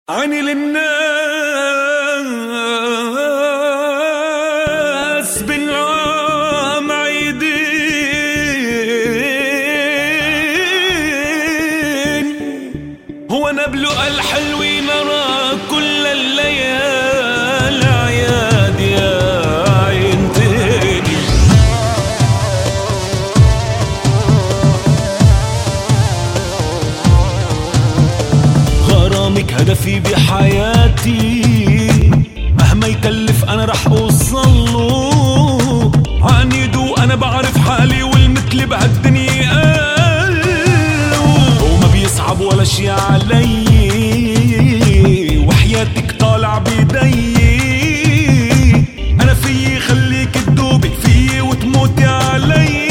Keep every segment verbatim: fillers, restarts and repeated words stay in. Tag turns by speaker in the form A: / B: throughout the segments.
A: عيني للناس بالعام عيدين، هو نبلو الحلوين نرى كل الليالي عياد يا عين تاني. غرامك هدفي بحياتي، مهما يكلف انا رح اوصله. عنيد وانا بعرف حالي والمثل بهالدنيا قالوا، وما بيصعب ولا شي علي وحياتك طالع بيدي. انا فيي خليك تدوبي فيي وتموتي علي.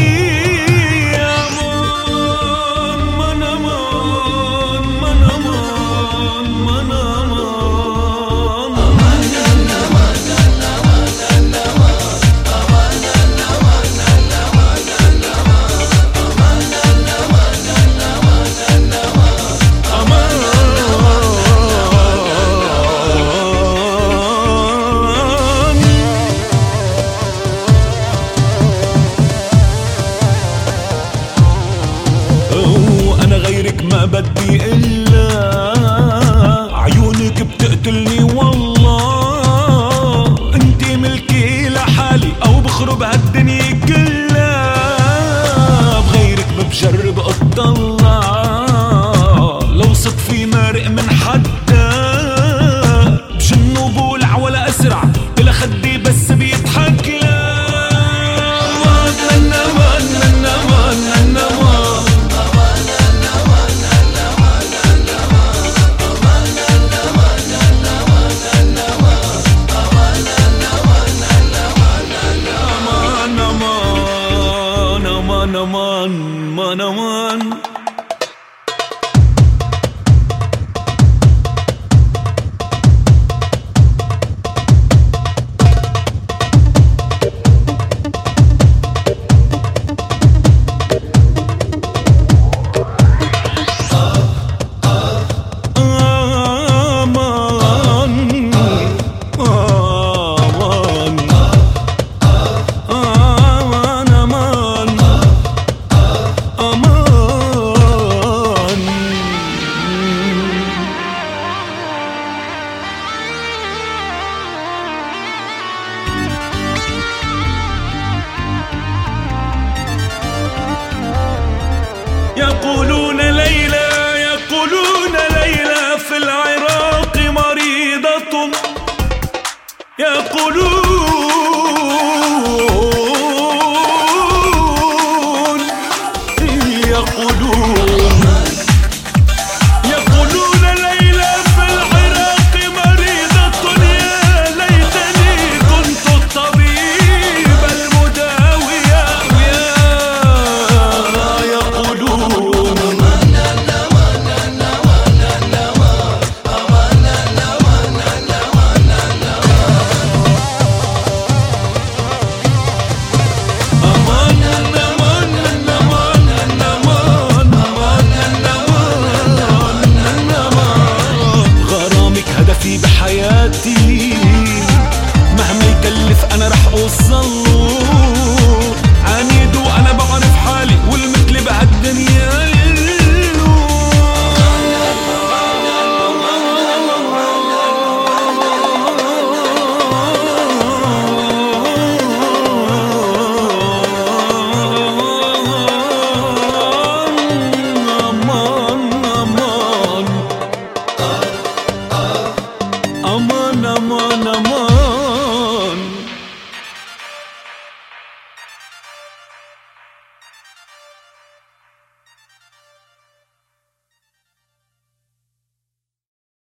A: ما بدي إلا عيونك بتقتلني والله. انتي ملكي لحالي أو بخرب هالدنيا كلها. بغيرك بجرب أطلع، لو صدفي مارق من حدا بجن وبولع ولا أسرع إلى خدي بس بيضحك لا. Manaman, manaman. يقولون ليلى يقولون ليلى في العراق مريضة. يقولون يقولون يقولون ليلى في العراق مريضة. يا ليتني كنت الطبيب المداوي. يقولون غرامك هدفي بحياتي،